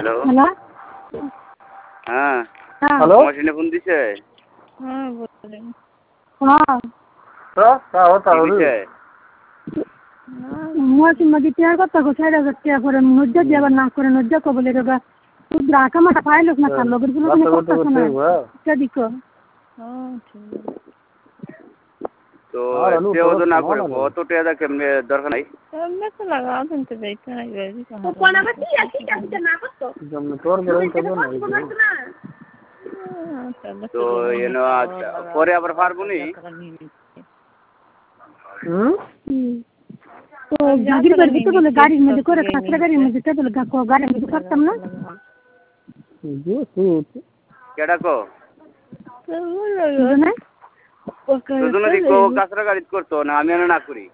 hello hello হ্যাঁ hello মশিনে phone দিছে হ্যাঁ বলেন হ্যাঁ তাও দিছে মশিন মধ্যে টিয়ার কথা কো 4000 টাকা করে নজ্জা দেবার না করে নজ্জা কো বলে রগা উদ্রা কামাটা পাইলো না তার লগের গুলো কোনো কথা শোনা সেদিক হ্যাঁ ঠিক তো সে ওজন না করে কত টাকা কেমনে দরকার নাই मैं तो लगा दूं तो बेचना ही बेची तो कोना में की अच्छी का ना तो जब तोर गरम तब ना তো এনো পরে আবার পারবো নি তো গাড়ির বাড়ি তো বলে গাড়ির মধ্যে করে কাঁচরা গাড়ির মধ্যে তো বলে গাড়ির মধ্যে করতাম না কেডা কো তো না দুজনে দিকো কাঁচরা গাড়ি করতো না আমি না করি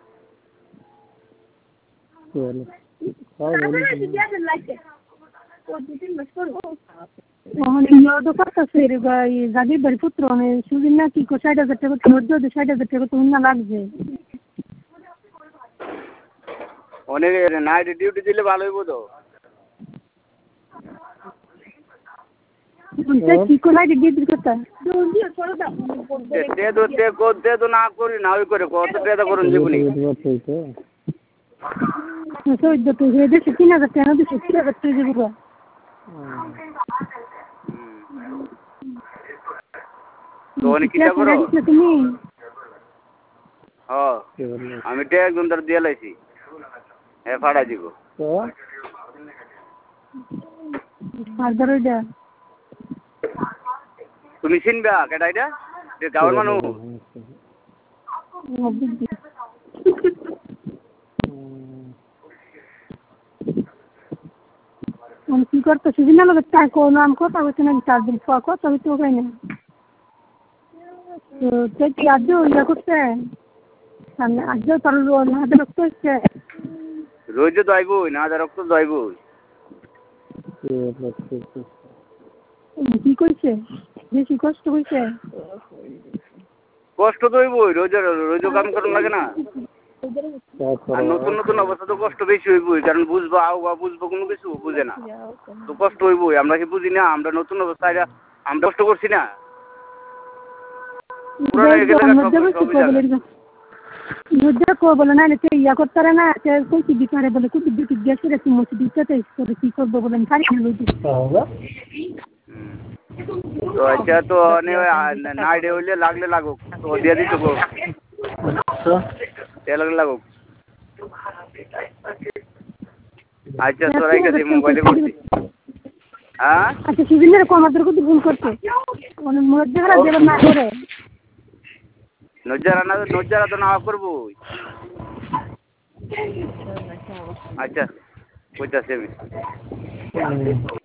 গাড়ির বাড়ি পুত্র সুদিন না কি 60,000 টাকা 60,000 টাকা তো না লাগবে অনেক নাইট ডিউটি দিলে ভালো হইব তো কি করে ডিউটি করতে দে তো না করি না ওই করে কত টাকা করুন জীবনী তো হেদে 3000 টাকা দিছে 3000 টাকা দিব তো অনেক কি করো তুমি হ্যাঁ আমি তে একজন ধর দিয়ে লাইছি এ ফাড়া দিব তো আর ধরে দে তুমি চিনবা কেডা এটা যে গাওয়ার মানুষ আমি কি করতে সুদিন না লাগে তাই কোন নাম কথা হচ্ছে না 4 দিন পর কথা হইতো কই না তো কি আজ ইয়া করতে সামনে আজ তার না রক্ত হচ্ছে রোজ দইবো না রক্ত দইবো কি কইছে বেশি কষ্ট হইছে কষ্ট দইবো রোজ রোজ কাম করন লাগে না আর নতুন নতুন অবস্থা তো কষ্ট বেশি হইবই কারণ বুঝবো আও বুঝবো কোনো কিছু বুঝে না তো কষ্ট হইবই আমরা কি বুঝি না আমরা নতুন অবস্থায় আমরা কষ্ট করছি না বুঝতে কো বলে না ইয়া করতে পারে না কই কি দিতে পারে বলে কুটি দিতে গেছে রে তুমি দিতে তো কি করবো বলে খালি তো আচ্ছা তো নাইডে হইলে লাগলে লাগুক তো দিয়ে দিতে গো লাগলে লাগুক আচ্ছা তো রাইখা দিই মোবাইলে করছি হ্যাঁ আচ্ছা সিভিলের কমাদের কত ভুল করছে মানে মধ্যরা দেব না করে নজ্জারা তো না করবো আচ্ছা কইতাছি আমি